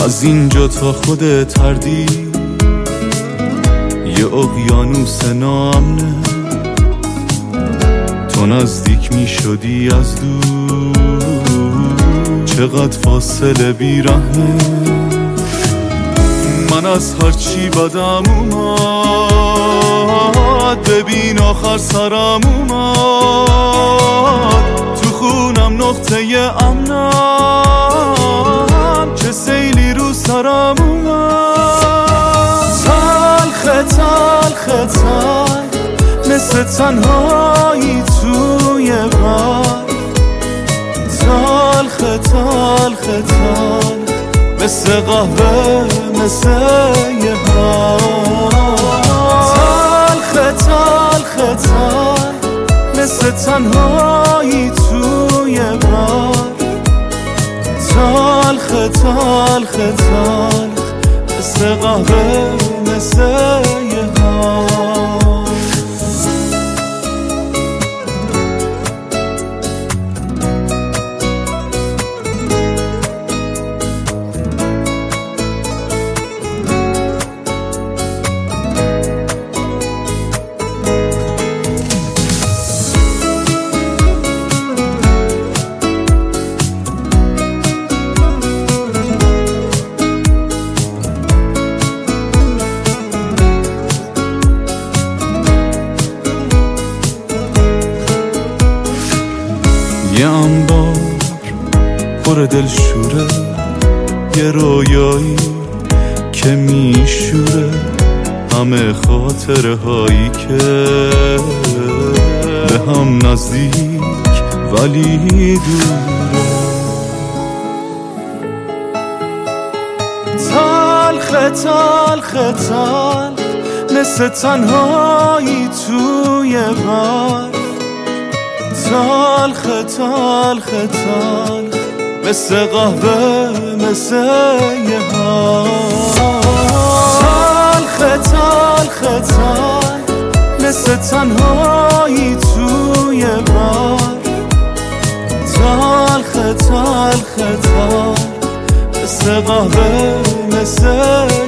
از اینجا تا خود تردید یه اقیانوس نامنه، تو نزدیک می شدی از دور، چقدر فاصله بیرحمه. من از هرچی بدم اومد ببین آخر سرم اومد، تو خونم نقطه امنم، چه سیلی رو سرم اومد. تلخ تلخ تلخ مثل تنهایی توی بر، تلخ تلخ تلخ مثل قهوه مثل یه تلخ تلخ تلخ مثل تنهایی توی بر، تلخ تلخ تلخ مثل قهوه مثل یه یه انبار پر دلشوره، یه رویایی که میشوره همه خاطره هایی که به هم نزدیک ولی دوره. تلخ تلخ تلخ مثل تنهایی توی بر، تلخ تلخ تلخ مثل قهوه مثل یه تلخ تلخ تلخ مثل تنهایی توی بر، تلخ تلخ تلخ مثل قهوه مثل